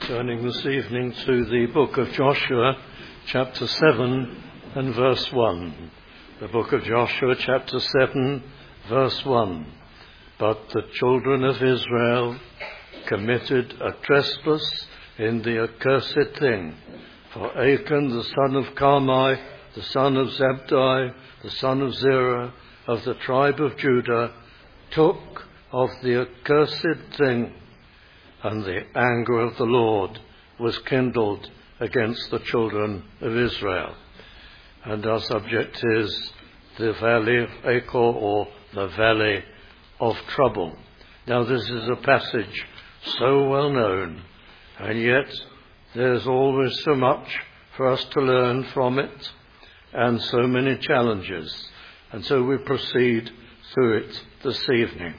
Turning this evening to the book of Joshua, chapter 7 and verse 1. The book of Joshua, chapter 7, verse 1. But the children of Israel committed a trespass in the accursed thing. For Achan, the son of Carmi, the son of Zabdi, the son of Zerah, of the tribe of Judah, took of the accursed thing, and the anger of the Lord was kindled against the children of Israel. And our subject is the Valley of Achor, or the Valley of Trouble. Now, this is a passage so well known, and yet there's always so much for us to learn from it, and so many challenges. And so we proceed through it this evening.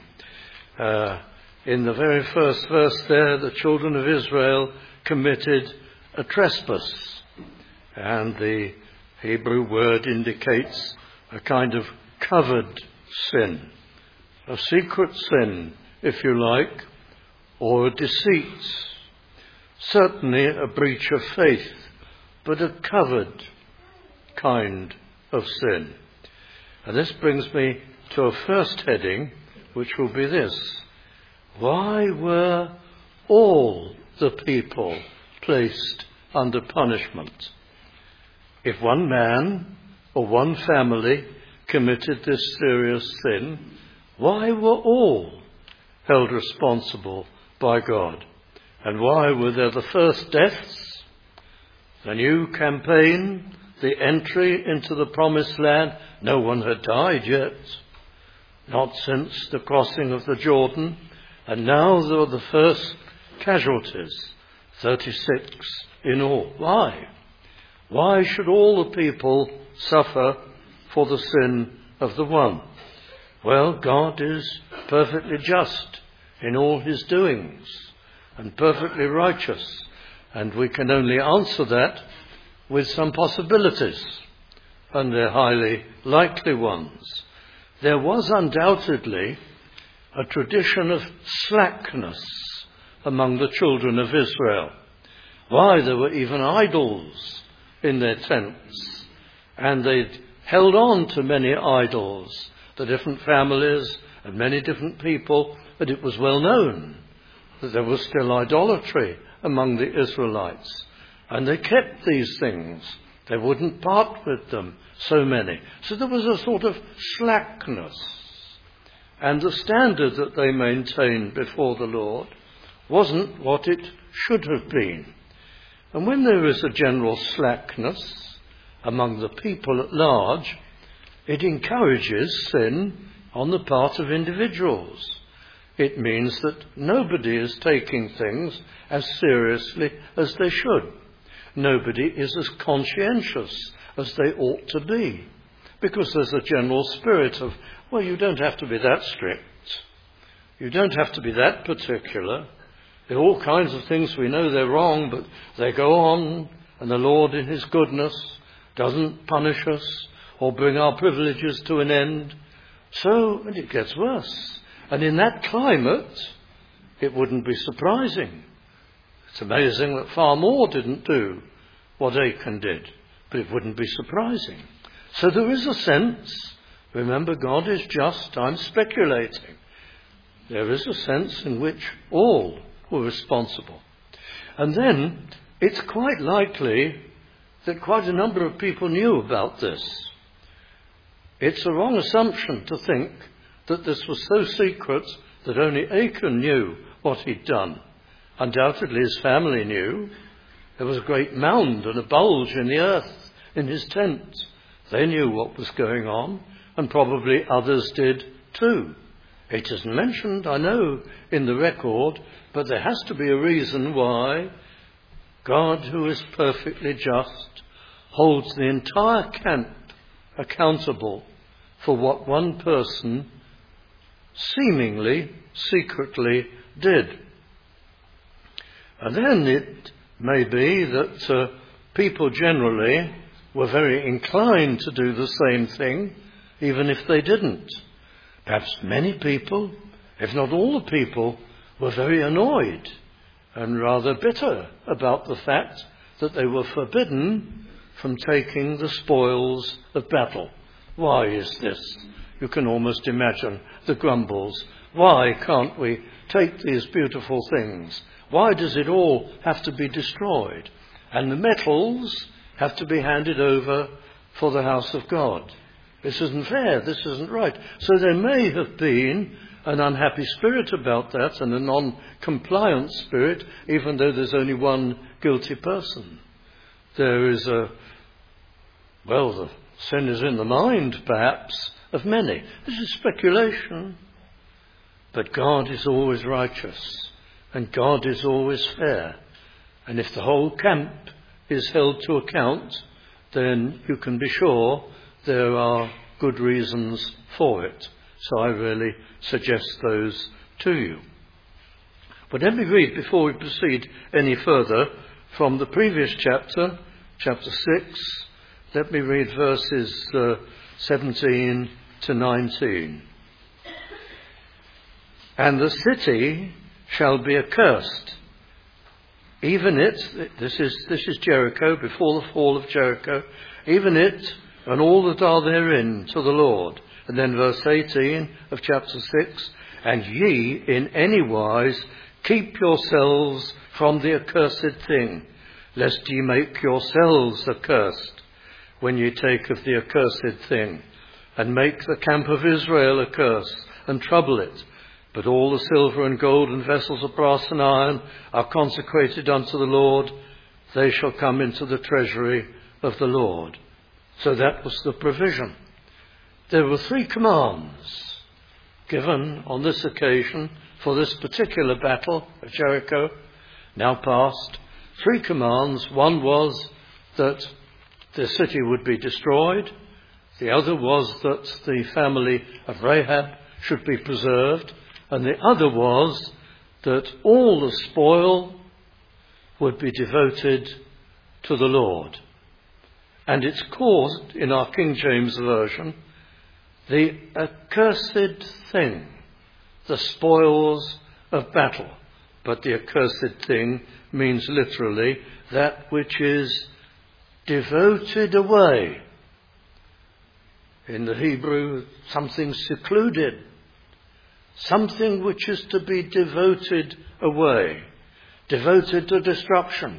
In the very first verse there, the children of Israel committed a trespass. And the Hebrew word indicates a kind of covered sin, a secret sin, if you like, or a deceit. Certainly a breach of faith, but a covered kind of sin. And this brings me to a first heading, which will be this: why were all the people placed under punishment? If one man or one family committed this serious sin, why were all held responsible by God? And why were there the first deaths, the new campaign, the entry into the promised land? No one had died yet, not since the crossing of the Jordan. And now there were the first casualties, 36 in all. Why? Why should all the people suffer for the sin of the one? Well, God is perfectly just in all his doings and perfectly righteous. And we can only answer that with some possibilities, and they're highly likely ones. There was undoubtedly a tradition of slackness among the children of Israel. Why, there were even idols in their tents, and they'd held on to many idols, the different families and many different people, but it was well known that there was still idolatry among the Israelites, and they kept these things. They wouldn't part with them, so many. So there was a sort of slackness. And the standard that they maintained before the Lord wasn't what it should have been. And when there is a general slackness among the people at large, it encourages sin on the part of individuals. It means that nobody is taking things as seriously as they should. Nobody is as conscientious as they ought to be, because there's a general spirit of, well, you don't have to be that strict. You don't have to be that particular. There are all kinds of things we know they're wrong, but they go on, and the Lord in his goodness doesn't punish us or bring our privileges to an end. So, and it gets worse. And in that climate, it wouldn't be surprising. It's amazing that far more didn't do what Achan did, but it wouldn't be surprising. So there is a sense, remember, God is just, I'm speculating. There is a sense in which all were responsible. And then it's quite likely that quite a number of people knew about this. It's a wrong assumption to think that this was so secret that only Achan knew what he'd done. Undoubtedly his family knew. There was a great mound and a bulge in the earth in his tent. They knew what was going on, and probably others did too. It isn't mentioned, I know, in the record, but there has to be a reason why God, who is perfectly just, holds the entire camp accountable for what one person seemingly, secretly did. And then it may be that people generally were very inclined to do the same thing, even if they didn't. Perhaps many people, if not all the people, were very annoyed and rather bitter about the fact that they were forbidden from taking the spoils of battle. Why is this? You can almost imagine the grumbles. Why can't we take these beautiful things? Why does it all have to be destroyed? And the metals have to be handed over for the house of God. This isn't fair. This isn't right. So there may have been an unhappy spirit about that and a non-compliant spirit, even though there's only one guilty person. There is the sin is in the mind, perhaps, of many. This is speculation. But God is always righteous, and God is always fair. And if the whole camp is held to account, then you can be sure there are good reasons for it. So I really suggest those to you. But let me read, before we proceed any further, from the previous chapter, chapter 6. Let me read verses 17 to 19. And the city shall be accursed, even it, this is Jericho, before the fall of Jericho, even it and all that are therein to the Lord. And then verse 18 of chapter 6, and ye in any wise keep yourselves from the accursed thing, lest ye make yourselves accursed when ye take of the accursed thing, and make the camp of Israel a curse, and trouble it. But all the silver and gold and vessels of brass and iron are consecrated unto the Lord. They shall come into the treasury of the Lord. So that was the provision. There were 3 commands given on this occasion for this particular battle of Jericho, now past. 3 commands. One was that the city would be destroyed. The other was that the family of Rahab should be preserved. And the other was that all the spoil would be devoted to the Lord. And it's called, in our King James Version, the accursed thing, the spoils of battle. But the accursed thing means literally that which is devoted away. In the Hebrew, something secluded. Something which is to be devoted away, devoted to destruction,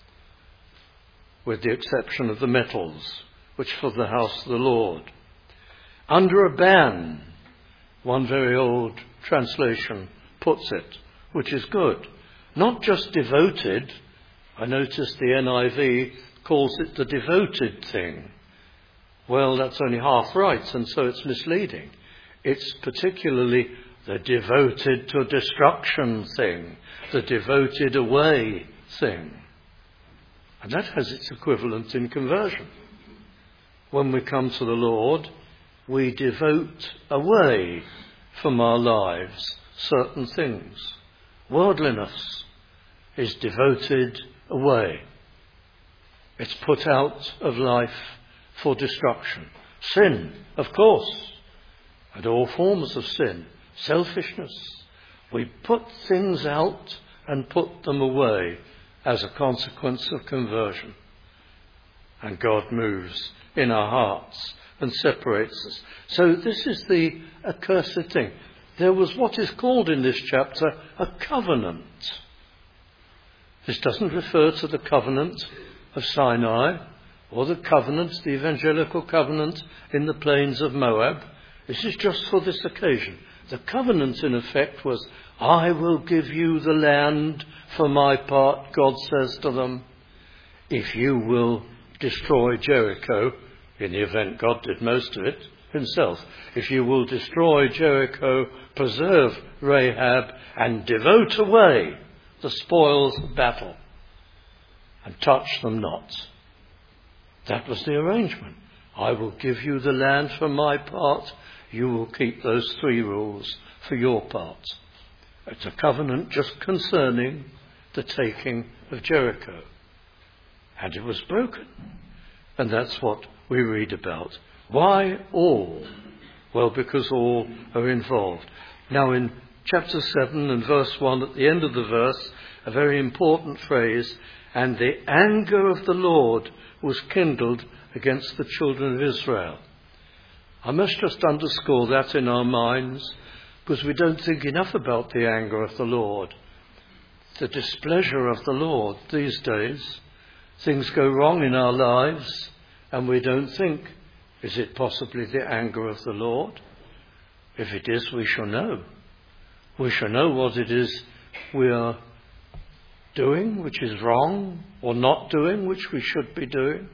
with the exception of the metals, which for the house of the Lord. Under a ban, one very old translation puts it, which is good. Not just devoted. I noticed the NIV calls it the devoted thing. Well, that's only half right, and so it's misleading. It's particularly the devoted to destruction thing, the devoted away thing. And that has its equivalent in conversion. When we come to the Lord, we devote away from our lives certain things. Worldliness is devoted away. It's put out of life for destruction. Sin, of course, and all forms of sin. Selfishness. We put things out and put them away as a consequence of conversion. And God moves in our hearts and separates us. So this is the accursed thing. There was what is called in this chapter a covenant. This doesn't refer to the covenant of Sinai or the covenant, the evangelical covenant in the plains of Moab. This is just for this occasion. The covenant, in effect, was, I will give you the land for my part, God says to them, if you will destroy Jericho, in the event God did most of it himself. If you will destroy Jericho, preserve Rahab, and devote away the spoils of battle, and touch them not. That was the arrangement. I will give you the land for my part. You will keep those 3 rules for your part. It's a covenant just concerning the taking of Jericho. And it was broken. And that's what we read about. Why all? Well, because all are involved. Now in chapter 7 and verse 1, at the end of the verse, a very important phrase, and the anger of the Lord was kindled against the children of Israel. I must just underscore that in our minds, because we don't think enough about the anger of the Lord, the displeasure of the Lord these days. Things go wrong in our lives and we don't think, is it possibly the anger of the Lord? If it is, we shall know. We shall know what it is we are doing, which is wrong, or not doing, which we should be doing.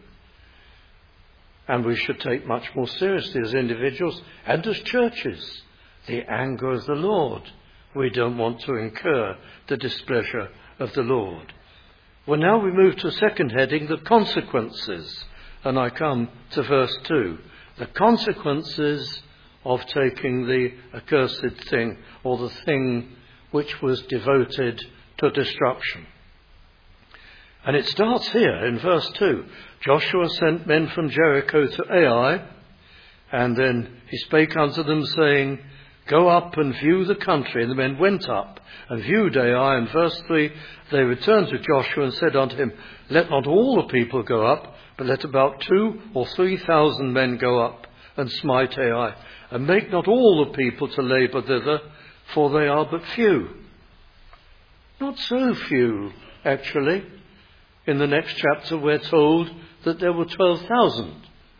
And we should take much more seriously as individuals and as churches the anger of the Lord. We don't want to incur the displeasure of the Lord. Well, now we move to a second heading, the consequences. And I come to verse 2. The consequences of taking the accursed thing, or the thing which was devoted to destruction. And it starts here in verse 2. Joshua sent men from Jericho to Ai, and then he spake unto them, saying, Go up and view the country. And the men went up and viewed Ai. And verse 3, they returned to Joshua and said unto him, Let not all the people go up, but let about 2,000 or 3,000 men go up and smite Ai. And make not all the people to labour thither, for they are but few. Not so few, actually. In the next chapter we're told that there were 12,000.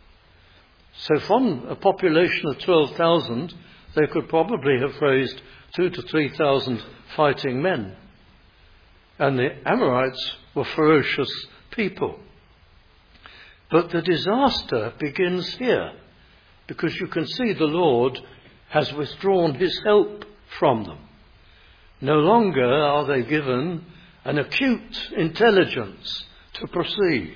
So from a population of 12,000, they could probably have raised 2,000 to 3,000 fighting men. And the Amorites were ferocious people. But the disaster begins here, because you can see the Lord has withdrawn his help from them. No longer are they given an acute intelligence to proceed.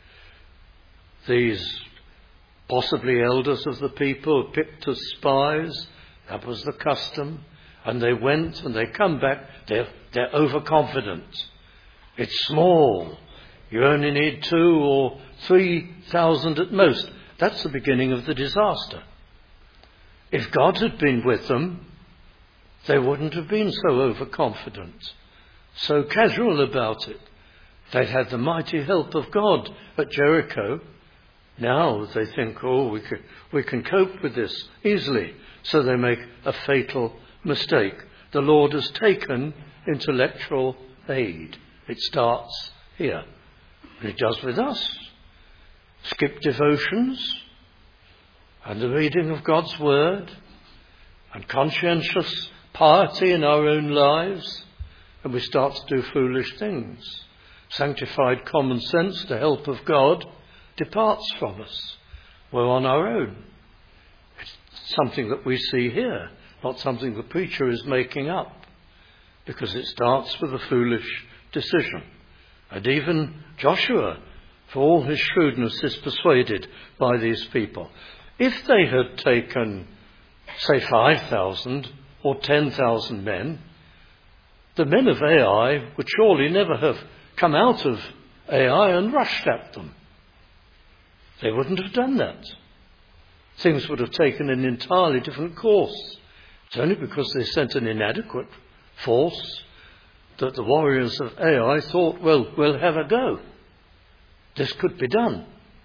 These possibly elders of the people picked as spies. That was the custom. And they went and they come back. They're overconfident. It's small. You only need 2,000 or 3,000 at most. That's the beginning of the disaster. If God had been with them, they wouldn't have been so overconfident, so casual about it. They'd had the mighty help of God at Jericho. Now they think, we can cope with this easily. So they make a fatal mistake. The Lord has taken intellectual aid. It starts here. And it does with us. Skip devotions and the reading of God's word and conscientious piety in our own lives, and we start to do foolish things. Sanctified common sense, the help of God, departs from us. We're on our own. It's something that we see here, not something the preacher is making up, because it starts with a foolish decision. And even Joshua, for all his shrewdness, is persuaded by these people. If they had taken, say, 5,000 or 10,000 men, the men of Ai would surely never have come out of Ai and rushed at them. They wouldn't have done that. Things would have taken an entirely different course. It's only because they sent an inadequate force that the warriors of Ai thought, well, we'll have a go. This could be done.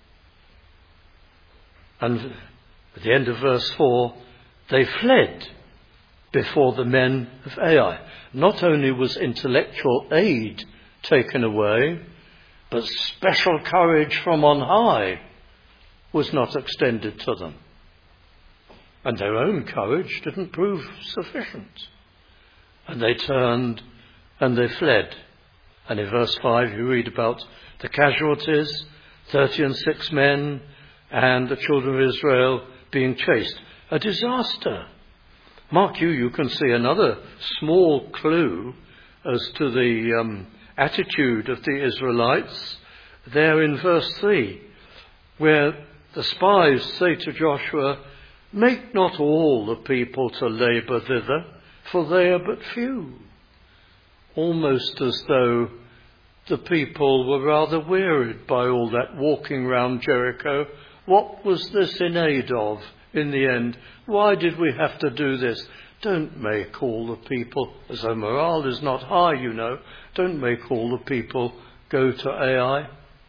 And at the end of verse 4, they fled before the men of Ai. Not only was intellectual aid taken away, but special courage from on high was not extended to them. And their own courage didn't prove sufficient. And they turned and they fled. And in verse 5 you read about the casualties, 36 men and the children of Israel being chased. A disaster. Mark you can see another small clue as to the attitude of the Israelites there in verse 3, where the spies say to Joshua, Make not all the people to labour thither, for they are but few. Almost as though the people were rather wearied by all that walking round Jericho. What was this in aid of in the end? Why did we have to do this? don't make all the people, as though morale is not high, don't make all the people go to Ai.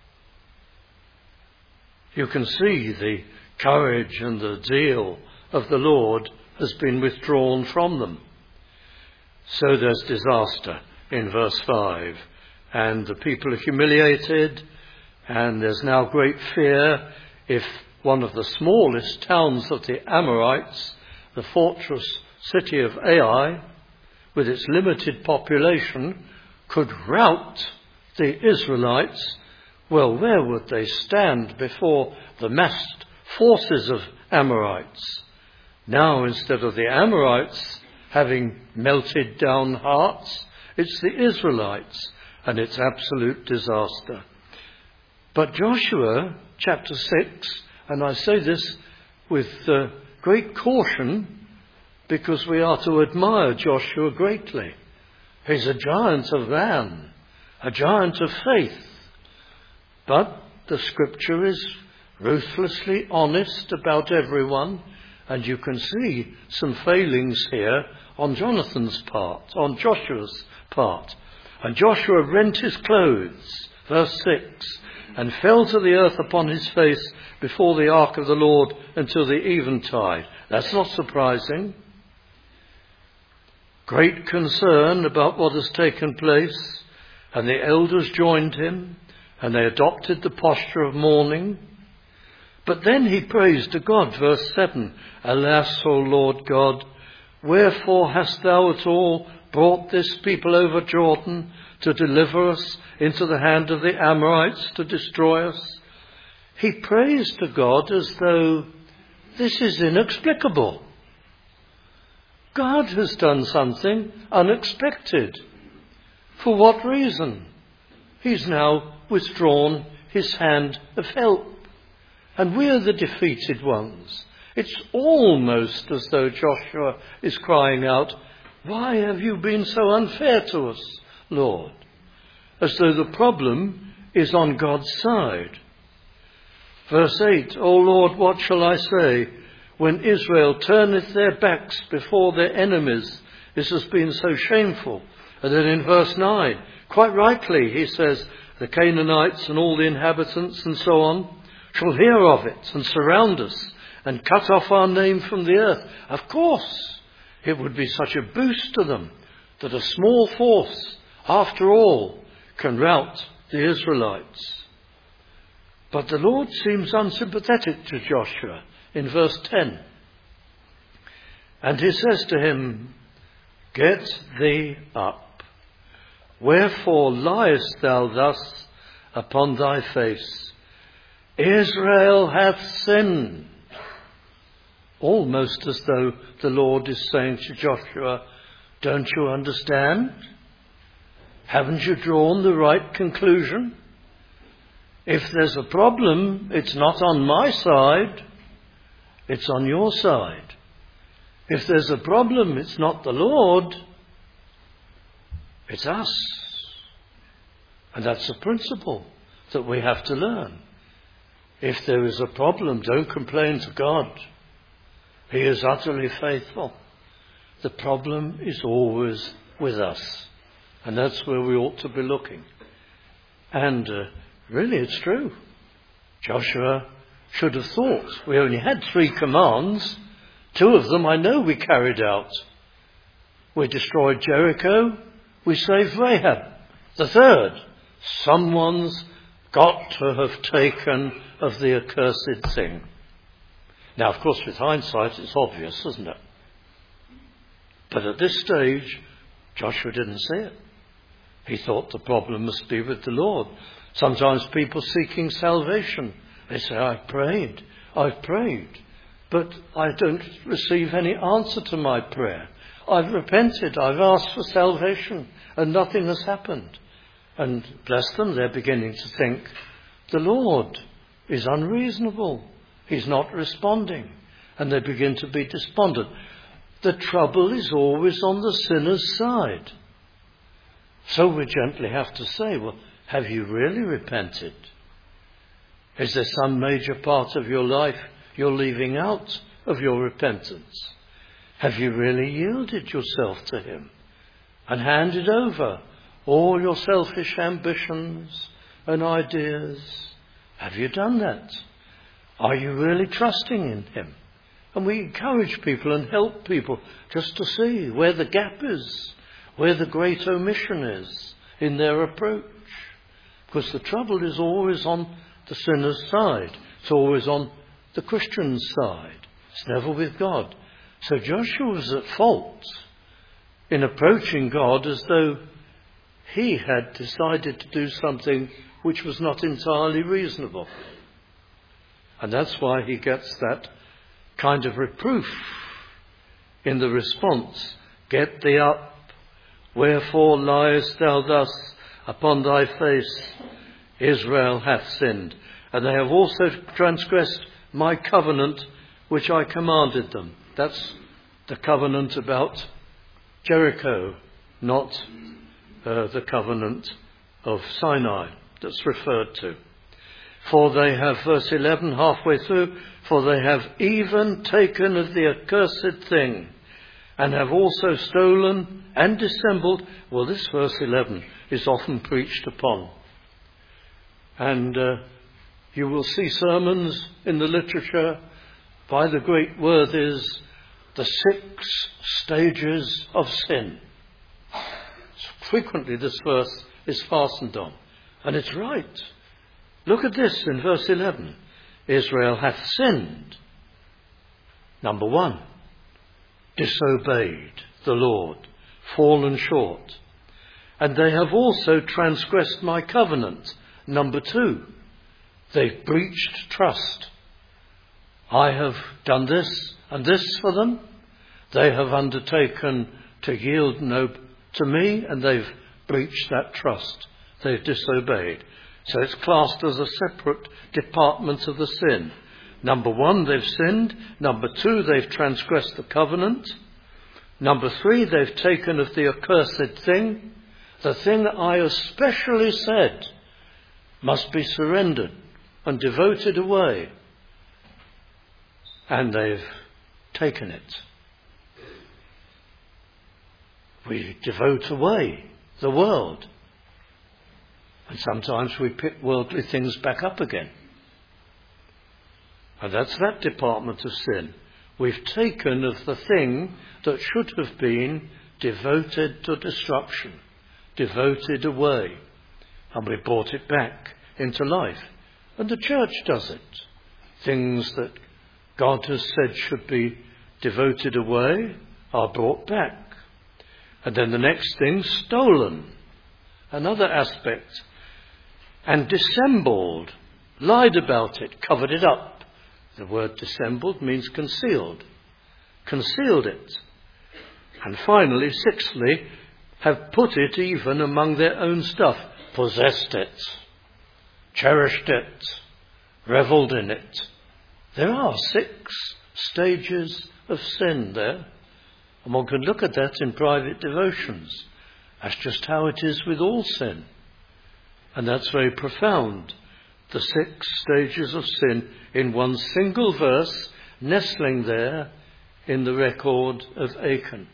You can see the courage and the zeal of the Lord has been withdrawn from them. So there's disaster in verse 5. And the people are humiliated, and there's now great fear if one of the smallest towns of the Amorites, the fortress city of Ai, with its limited population, could rout the Israelites. Well, where would they stand before the massed forces of Amorites? Now, instead of the Amorites having melted down hearts, it's the Israelites, and it's absolute disaster. But Joshua, chapter 6, and I say this with great caution, because we are to admire Joshua greatly. He's a giant of man, a giant of faith. But the scripture is ruthlessly honest about everyone, and you can see some failings here on Jonathan's part, on Joshua's part. And Joshua rent his clothes, verse 6, and fell to the earth upon his face before the ark of the Lord until the eventide. That's not surprising. Great concern about what has taken place, and the elders joined him, and they adopted the posture of mourning. But then he prays to God, verse 7, Alas, O Lord God, wherefore hast thou at all brought this people over Jordan to deliver us into the hand of the Amorites to destroy us? He prays to God as though this is inexplicable. God has done something unexpected. For what reason? He's now withdrawn his hand of help. And we are the defeated ones. It's almost as though Joshua is crying out, Why have you been so unfair to us, Lord? As though the problem is on God's side. Verse 8, O Lord, what shall I say? When Israel turneth their backs before their enemies, this has been so shameful. And then in verse 9, quite rightly, he says, the Canaanites and all the inhabitants and so on shall hear of it and surround us and cut off our name from the earth. Of course, it would be such a boost to them that a small force, after all, can rout the Israelites. But the Lord seems unsympathetic to Joshua in verse 10. And he says to him, Get thee up. Wherefore liest thou thus upon thy face? Israel hath sinned. Almost as though the Lord is saying to Joshua, Don't you understand? Haven't you drawn the right conclusion? If there's a problem, it's not on my side, it's on your side. If there's a problem, it's not the Lord, it's us. And that's a principle that we have to learn. If there is a problem, don't complain to God. He is utterly faithful. The problem is always with us. And that's where we ought to be looking. And really, it's true. Joshua should have thought. We only had 3 commands. 2 of them I know we carried out. We destroyed Jericho. We saved Rahab. The 3rd, someone's got to have taken of the accursed thing. Now, of course, with hindsight, it's obvious, isn't it? But at this stage, Joshua didn't see it. He thought the problem must be with the Lord. Sometimes people seeking salvation, they say, I've prayed, but I don't receive any answer to my prayer. I've repented, I've asked for salvation, and nothing has happened. And bless them, they're beginning to think, the Lord is unreasonable. He's not responding. And they begin to be despondent. The trouble is always on the sinner's side. So we gently have to say, well, have you really repented? Is there some major part of your life you're leaving out of your repentance? Have you really yielded yourself to him and handed over all your selfish ambitions and ideas? Have you done that? Are you really trusting in him? And we encourage people and help people just to see where the gap is, where the great omission is in their approach. Because the trouble is always on the sinner's side. It's always on the Christian's side. It's never with God. So Joshua was at fault in approaching God as though he had decided to do something which was not entirely reasonable. And that's why he gets that kind of reproof in the response. Get thee up, wherefore liest thou thus upon thy face? Israel hath sinned, and they have also transgressed my covenant which I commanded them. That's the covenant about Jericho, not the covenant of Sinai that's referred to. For they have, verse 11, halfway through, for they have even taken of the accursed thing, and have also stolen and dissembled. Well, this verse 11 is often preached upon. And you will see sermons in the literature by the great worthies, the 6 stages of sin. Frequently this verse is fastened on. And it's right. Look at this in verse 11. Israel hath sinned. Number 1, disobeyed the Lord, fallen short. And they have also transgressed my covenant. Number 2, they've breached trust. I have done this and this for them. They have undertaken to yield to me, and they've breached that trust. They've disobeyed. So it's classed as a separate department of the sin. Number 1, they've sinned. Number 2, they've transgressed the covenant. Number 3, they've taken of the accursed thing, the thing that I especially said must be surrendered and devoted away. And they've taken it. We devote away the world. And sometimes we pick worldly things back up again. And that's that department of sin. We've taken of the thing that should have been devoted to destruction, devoted away, and we brought it back into life. And the church does it. Things that God has said should be devoted away are brought back. And then the next thing, stolen. Another aspect. And dissembled, lied about it, covered it up. The word dissembled means concealed. Concealed it. And finally, 6thly, have put it even among their own stuff. Possessed it. Cherished it. Revelled in it. There are 6 stages of sin there. And one can look at that in private devotions. That's just how it is with all sin. And that's very profound. The 6 stages of sin in one single verse, nestling there in the record of Achan.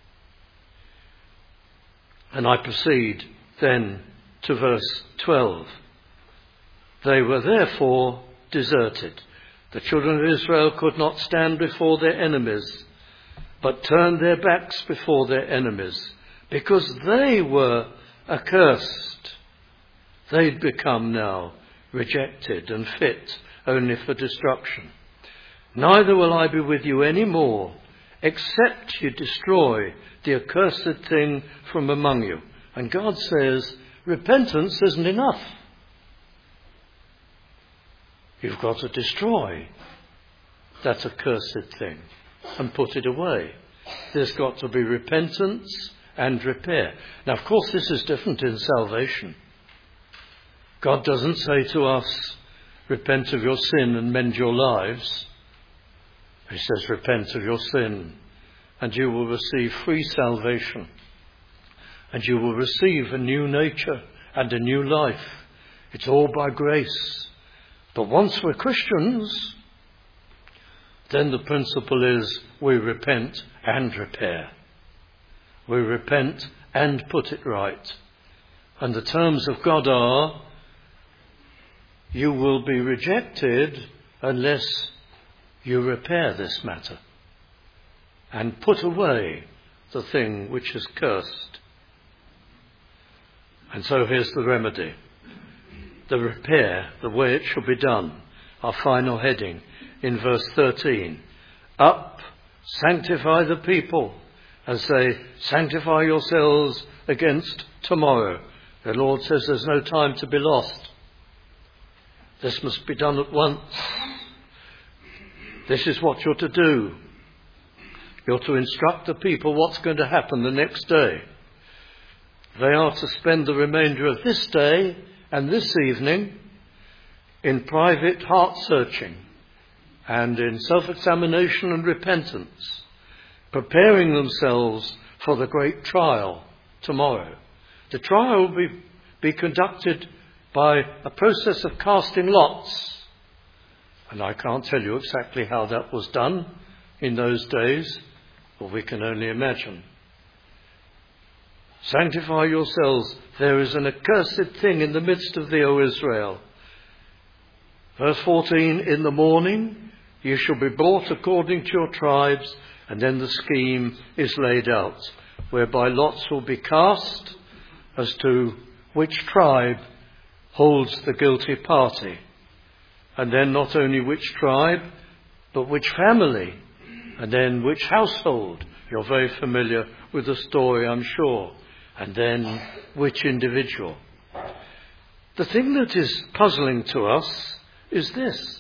And I proceed then to verse 12. They were therefore deserted. The children of Israel could not stand before their enemies, but turned their backs before their enemies, because they were accursed. They'd become now rejected and fit only for destruction. Neither will I be with you any more, except you destroy the accursed thing from among you. And God says, repentance isn't enough. You've got to destroy that accursed thing and put it away. There's got to be repentance and repair. Now, of course, this is different in salvation. God doesn't say to us, repent of your sin and mend your lives. He says, repent of your sin and you will receive free salvation. And you will receive a new nature and a new life. It's all by grace. But once we're Christians, then the principle is we repent and repair. We repent and put it right. And the terms of God are, you will be rejected unless you repair this matter and put away the thing which is cursed. And so here's the remedy. The repair, the way it should be done. Our final heading in verse 13. Up, sanctify the people, and say, sanctify yourselves against tomorrow. The Lord says there's no time to be lost. This must be done at once. This is what you're to do. You're to instruct the people what's going to happen the next day. They are to spend the remainder of this day and this evening in private heart searching and in self-examination and repentance, preparing themselves for the great trial tomorrow. The trial will be conducted by a process of casting lots. And I can't tell you exactly how that was done in those days, but we can only imagine. Sanctify yourselves. There is an accursed thing in the midst of thee, O Israel. Verse 14, in the morning you shall be brought according to your tribes, and then the scheme is laid out, whereby lots will be cast as to which tribe holds the guilty party. And then not only which tribe, but which family, and then which household. You're very familiar with the story, I'm sure. And then which individual. The thing that is puzzling to us is this.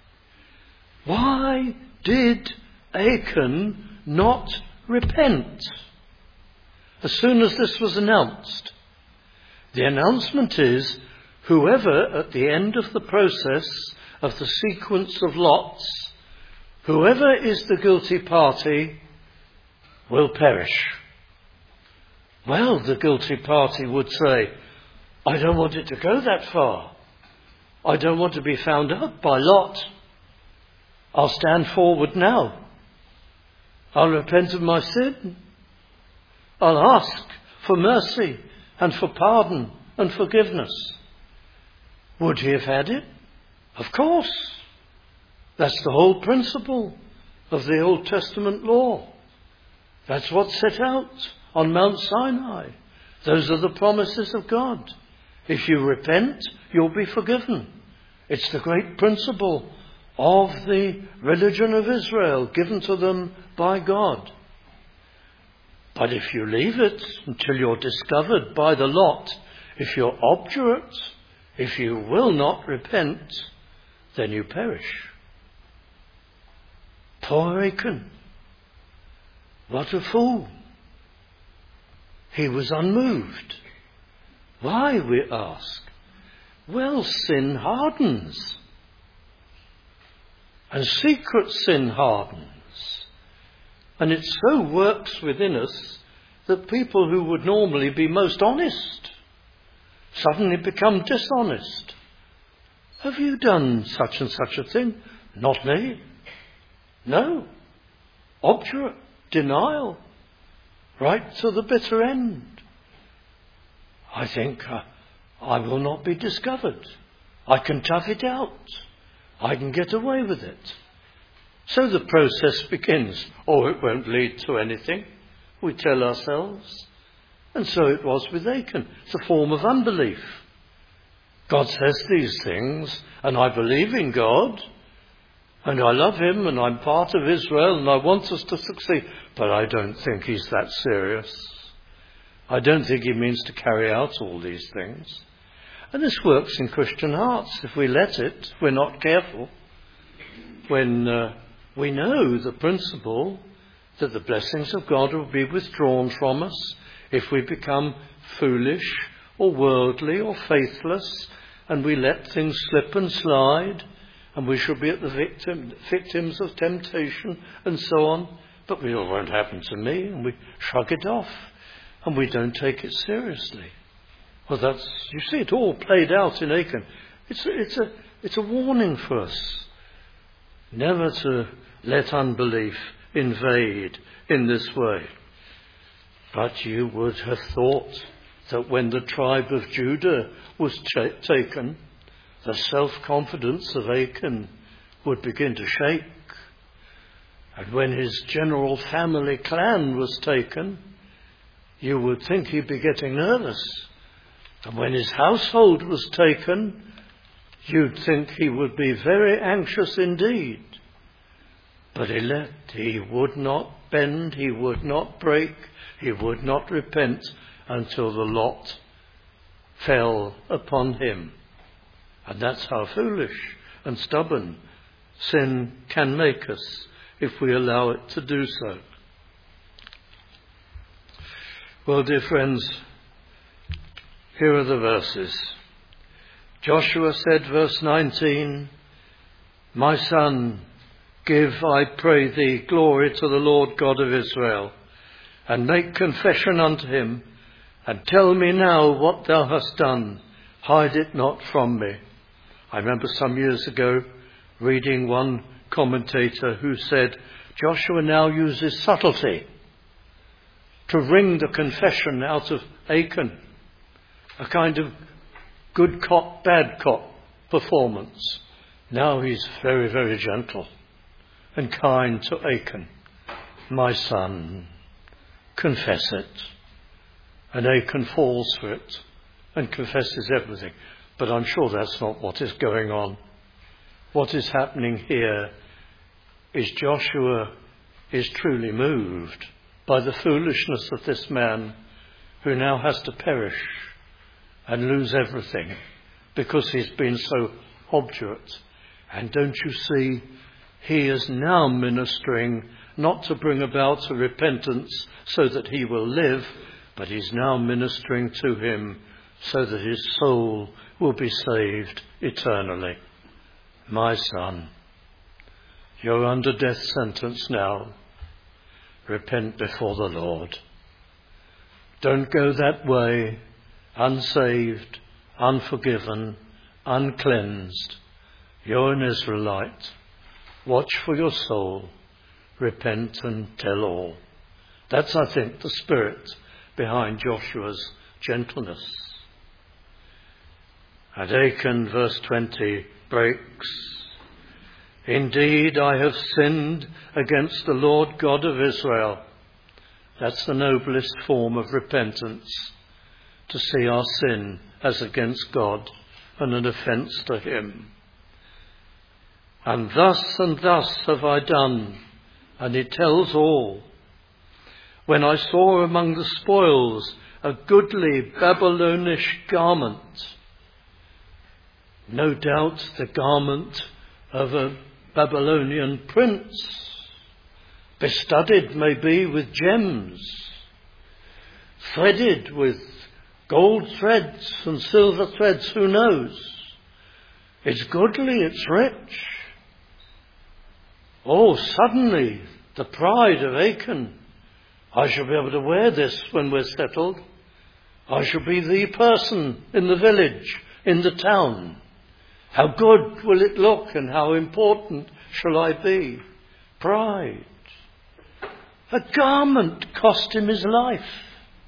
Why did Achan not repent as soon as this was announced? The announcement is, whoever at the end of the process of the sequence of lots, whoever is the guilty party will perish. Well, the guilty party would say, I don't want it to go that far. I don't want to be found out by Lot. I'll stand forward now. I'll repent of my sin. I'll ask for mercy and for pardon and forgiveness. Would he have had it? Of course. That's the whole principle of the Old Testament law. That's what's set out on Mount Sinai. Those are the promises of God. If you repent, you'll be forgiven. It's the great principle of the religion of Israel given to them by God. But if you leave it until you're discovered by the lot, if you're obdurate, if you will not repent, then you perish. Poor Achan. What a fool. He was unmoved. Why, we ask? Well, sin hardens. And secret sin hardens. And it so works within us that people who would normally be most honest suddenly become dishonest. Have you done such and such a thing? Not me. No. Obdurate. Denial. Right to the bitter end. I think I will not be discovered. I can tough it out. I can get away with it. So the process begins. Oh, it won't lead to anything, we tell ourselves. And so it was with Achan. It's a form of unbelief. God says these things, and I believe in God, and I love him, and I'm part of Israel, and I want us to succeed. But I don't think he's that serious. I don't think he means to carry out all these things. And this works in Christian hearts. If we let it, if we're not careful, when we know the principle that the blessings of God will be withdrawn from us if we become foolish or worldly or faithless, and we let things slip and slide, and we shall be at the victims of temptation and so on. But it won't happen to me, and we shrug it off, and we don't take it seriously. Well, you see it all played out in Achan. It's a warning for us. Never to let unbelief invade in this way. But you would have thought that when the tribe of Judah was taken, the self-confidence of Achan would begin to shake. And when his general family clan was taken, you would think he'd be getting nervous. And when his household was taken, you'd think he would be very anxious indeed. But he would not bend, he would not break, he would not repent until the lot fell upon him. And that's how foolish and stubborn sin can make us if we allow it to do so. Well, dear friends, here are the verses. Joshua said, verse 19, "My son, give, I pray thee, glory to the Lord God of Israel, and make confession unto him, and tell me now what thou hast done. Hide it not from me." I remember some years ago reading one commentator who said Joshua now uses subtlety to wring the confession out of Achan, a kind of good cop, bad cop performance. Now he's very, very gentle and kind to Achan. "My son, confess it." And Achan falls for it and confesses everything. But I'm sure that's not what is going on. What is happening here is Joshua is truly moved by the foolishness of this man who now has to perish and lose everything because he's been so obdurate. And don't you see, he is now ministering not to bring about a repentance so that he will live, but he's now ministering to him so that his soul will be saved eternally. "My son, you're under death sentence now. Repent before the Lord. Don't go that way, unsaved, unforgiven, uncleansed. You're an Israelite. Watch for your soul. Repent and tell all." That's, I think, the spirit behind Joshua's gentleness. And Achan, verse 20, breaks. "Indeed, I have sinned against the Lord God of Israel." That's the noblest form of repentance, to see our sin as against God and an offence to him. "And thus have I done," and he tells all. "When I saw among the spoils a goodly Babylonish garment," no doubt the garment of a Babylonian prince, bestudded maybe with gems, threaded with gold threads and silver threads, who knows? It's goodly, it's rich. Oh, suddenly the pride of Achan, "I shall be able to wear this when we're settled. I shall be the person in the village, in the town. How good will it look and how important shall I be?" Pride. A garment cost him his life.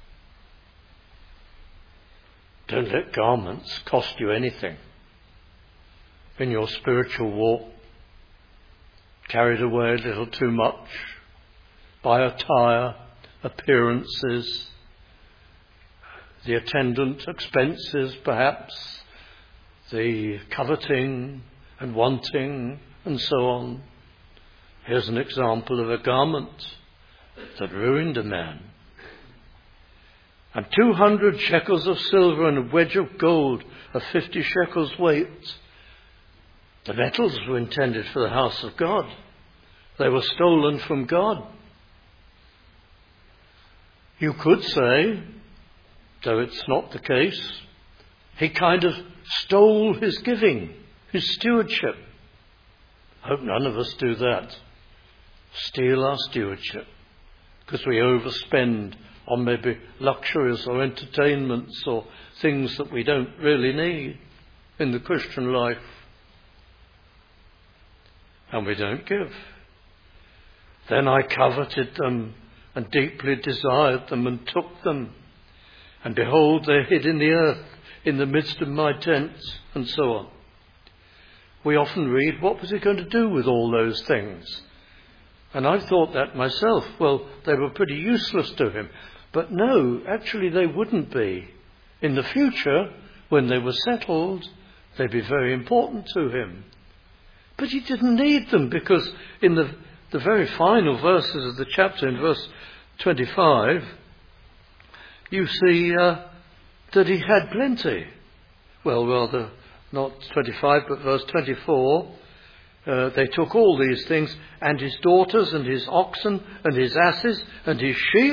Don't let garments cost you anything. In your spiritual walk, carried away a little too much by attire, appearances, the attendant expenses perhaps, the coveting and wanting and so on. Here's an example of a garment that ruined a man. "And 200 shekels of silver and a wedge of gold of 50 shekels weight." The metals were intended for the house of God. They were stolen from God. You could say, though it's not the case, he kind of stole his giving, his stewardship. I hope none of us do that. Steal our stewardship because we overspend on maybe luxuries or entertainments or things that we don't really need in the Christian life. And we don't give. Then I coveted them and deeply desired them and took them. And behold, they hid in the earth in the midst of my tents, and so on. We often read, what was he going to do with all those things? And I've thought that myself. Well, they were pretty useless to him. But no, actually they wouldn't be. In the future, when they were settled, they'd be very important to him. But he didn't need them, because in the very final verses of the chapter, in verse 25, you see that he had plenty. Well, rather, not 25, but verse 24. They took all these things, and his daughters, and his oxen, and his asses, and his sheep.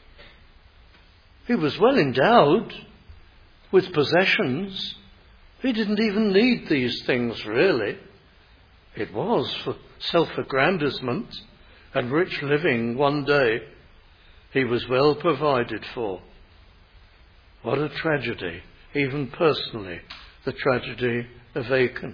He was well endowed with possessions. He didn't even need these things, really. It was for self-aggrandizement and rich living one day. He was well provided for. What a tragedy, even personally, the tragedy of Achan.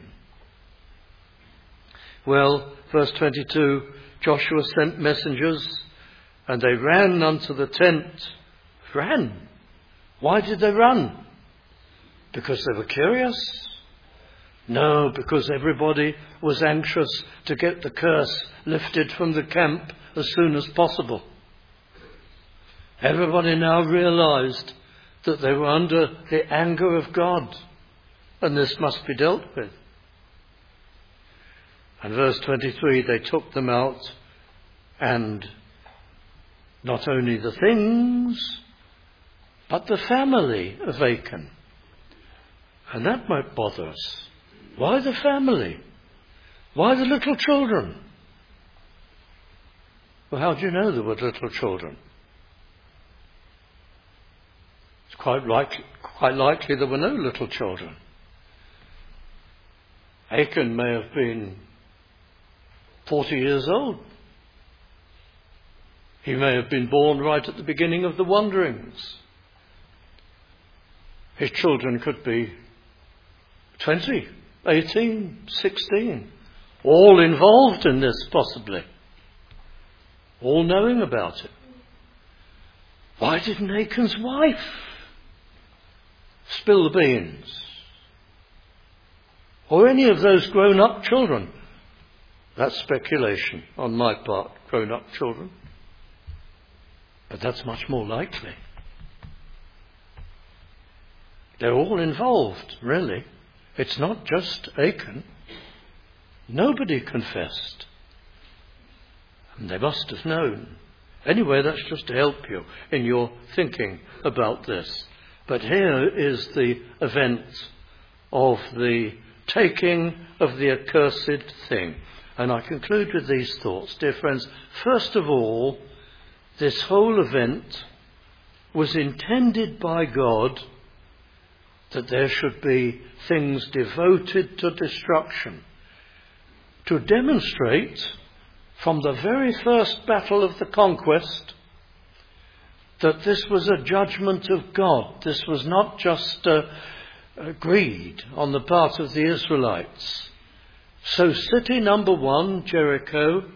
Well, verse 22, Joshua sent messengers, and they ran unto the tent. Ran? Why did they run? Because they were curious? No, because everybody was anxious to get the curse lifted from the camp as soon as possible. Everybody now realized that they were under the anger of God, and this must be dealt with. And verse 23, they took them out, and not only the things, but the family of Achan. And that might bother us. Why the family? Why the little children? Well, how do you know there were little children? It's quite likely there were no little children. Achan may have been 40 years old. He may have been born right at the beginning of the wanderings. His children could be 20, 18, 16, all involved in this possibly, all knowing about it. Why didn't Achan's wife spill the beans? Or any of those grown-up children? That's speculation on my part, grown-up children. But that's much more likely. They're all involved, really. It's not just Achan. Nobody confessed. And they must have known. Anyway, that's just to help you in your thinking about this. But here is the event of the taking of the accursed thing. And I conclude with these thoughts, dear friends. First of all, this whole event was intended by God that there should be things devoted to destruction, to demonstrate from the very first battle of the conquest that this was a judgment of God. This was not just greed on the part of the Israelites. So city number 1, Jericho,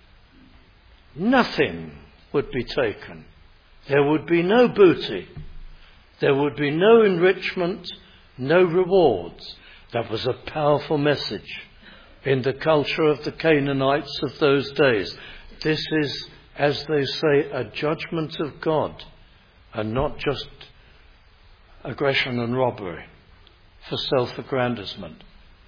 nothing would be taken. There would be no booty. There would be no enrichment, no rewards. That was a powerful message in the culture of the Canaanites of those days. This is, as they say, a judgment of God, and not just aggression and robbery for self-aggrandizement.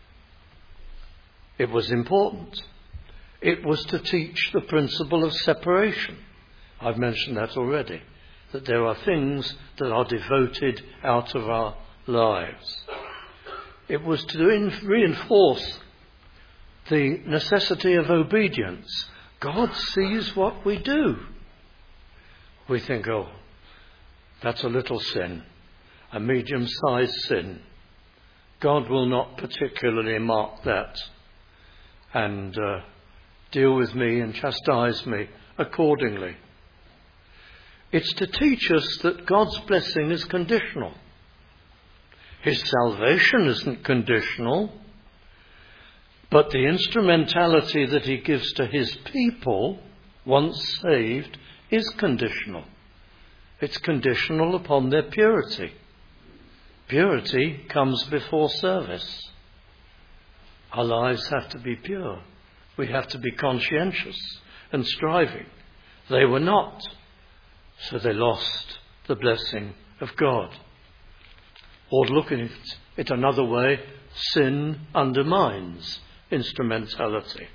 It was important. It was to teach the principle of separation. I've mentioned that already, that there are things that are devoted out of our lives. It was to reinforce the necessity of obedience. God sees what we do. We think, oh, that's a little sin, a medium-sized sin. God will not particularly mark that and deal with me and chastise me accordingly. It's to teach us that God's blessing is conditional. His salvation isn't conditional, but the instrumentality that he gives to his people once saved, is conditional. It's conditional upon their purity. Purity comes before service. Our lives have to be pure. We have to be conscientious and striving. They were not, so they lost the blessing of God. Or looking at it another way, sin undermines instrumentality.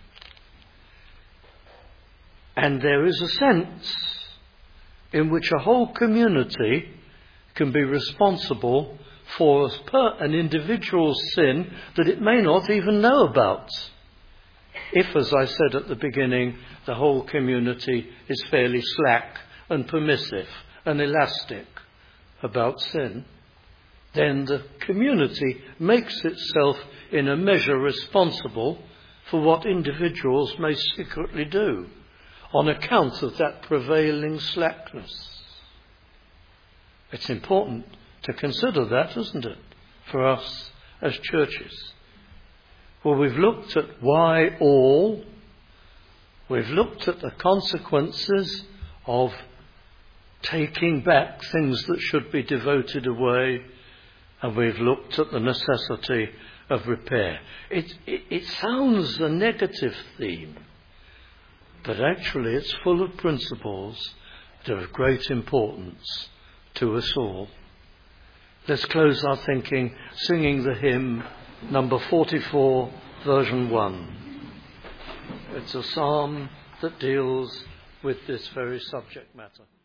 And there is a sense in which a whole community can be responsible for an individual's sin that it may not even know about. If, as I said at the beginning, the whole community is fairly slack and permissive and elastic about sin, then the community makes itself in a measure responsible for what individuals may secretly do on account of that prevailing slackness. It's important to consider that, isn't it, for us as churches? Well, we've looked at why all. We've looked at the consequences of taking back things that should be devoted away, and we've looked at the necessity of repair. It sounds a negative theme, but actually it's full of principles that are of great importance to us all. Let's close our thinking singing the hymn number 44, version 1. It's a psalm that deals with this very subject matter.